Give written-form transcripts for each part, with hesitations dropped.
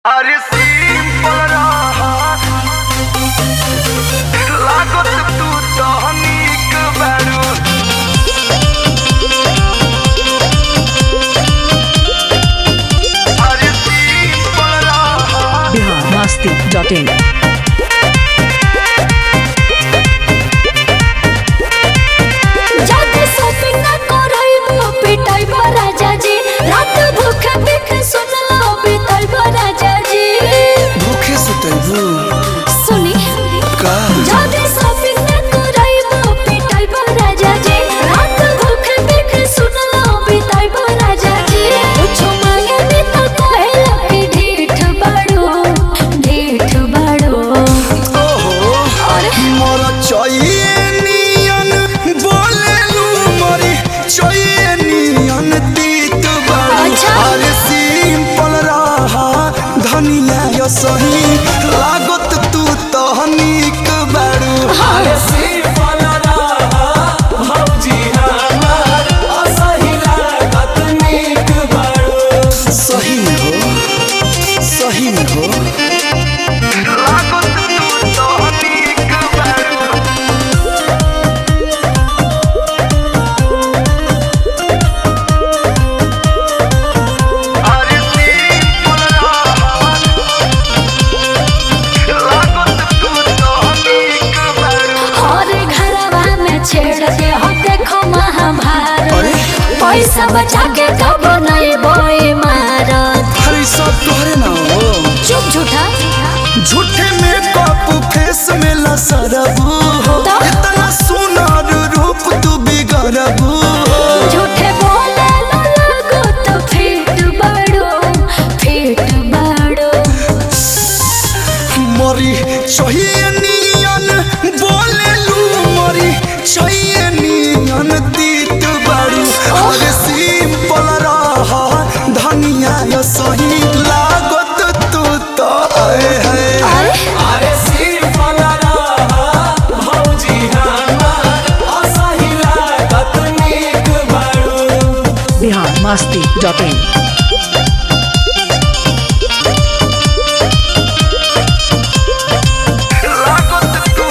अरे सिंपल रहा लागत तू तो नीक बारू अरे सिंपल रहा biharmasti.in जाके शॉपिंग ना करइबो पिटाइबो राजा जी रात भूखे देखे सुनलो पिटाइबो राजा जी भूखे सुतैबू सुनी का जाके शॉपिंग ना करइबो पिटाइबो राजा जी रात भूखे देखे सुनलो पिटाइबो राजा जी कुछ मांगे भी तो कहेला कि ढीठ बाड़ो ओहो अरे मोर चाहिए नियन बोलेलू मोरी चाहिए नियन तीत बारू अच्छा। अरे सिंपल रहा धनिया यो सही लागत तू तो नीक बारू अरे सिंपल रहा भौजी हमार असही लागत नीक बारू सही में हो लागत तू तो नीक बारू अरे सिंपल रहा लागत तू तो नीक बारू और घरवा में छेड़ के हो देखो महाभारत अरे पैसा बचा के कब नहीं बोई मारत अरे सब तोहरे ना हो चुप झूठा झूठे मेकअप फेस में लसरबू हो तो? इतना सुनर रूप तू बिगड़बू हो झूठे बोले लो लगो तो फिट बड़ो मरी चाहिए नियन बोलेलू मरी चाहिए नियन तीत बारू अरे सिंपल रहा धनिया यो सही लागत तू तो है अरे सिंपल रहा भौजी हमार असही लागत नीक बारू biharmasti.in लागत तू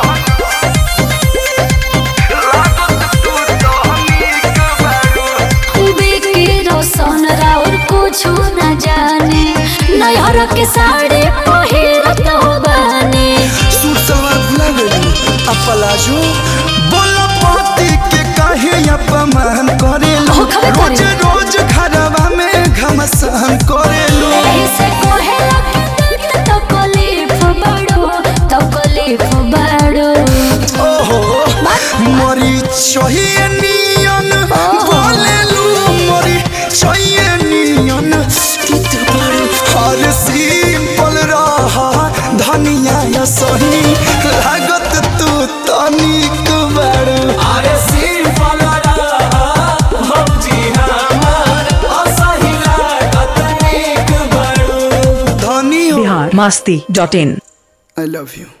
तो नीक बारू बिकी रोशन राउर कुछ न जाने नैहर के साड़ी पहिरत हो बने सूट सलवार भुला गइलू अपलाजो बोला पाती के काहे अपमान करेलू हो, खबे रोज करेलू। रोज घरवा में घमसान करेलू ऐसे कोहेला के तो तकलीफ बड़ो ओहो मरी चाहिए नियन बोलेलू मरी चाहिए नियन तीत बारू हर सिंपल रहा धनिया या सही लागत तू तो नीक बारू अरे सिंपल रहा भौजी हमार असही लागत नीक बारू धनी हो biharmasti.in I love you.